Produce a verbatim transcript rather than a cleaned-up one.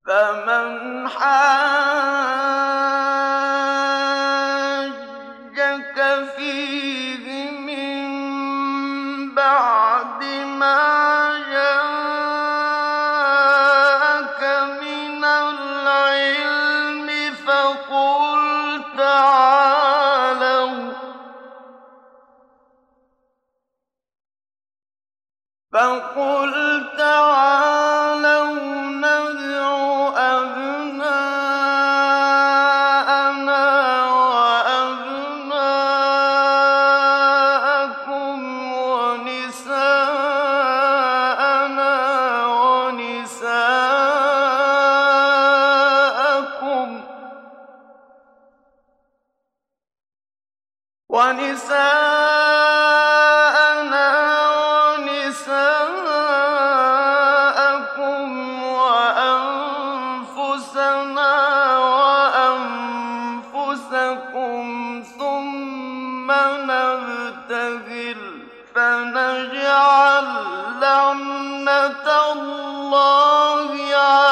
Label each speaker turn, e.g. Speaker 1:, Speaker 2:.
Speaker 1: فمن حاجك فيه من بعد ما جاءك من العلم فقل تعالوا فقل تعالوا ندع أبناءنا وأبناءكم ونساءنا ونساءكم ونساءنا ونساءكم وأنفسنا وأنفسكم ثم نبتهل فنجعل لعنة الله على